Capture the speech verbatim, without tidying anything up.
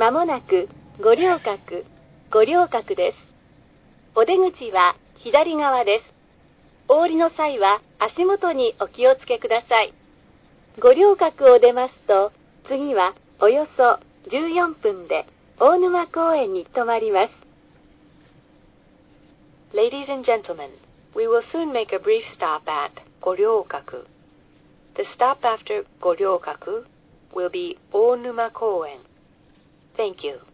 まもなく五稜郭、五稜郭です。お出口は左側です。お降りの際は足元にお気をつけください。五稜郭を出ますと、次はおよそじゅうよんぷんで大沼公園に停まります。 Ladies and gentlemen, we will soon make a brief stop at Goryokaku. The stop after Goryokaku will be Onuma Koen. Thank you.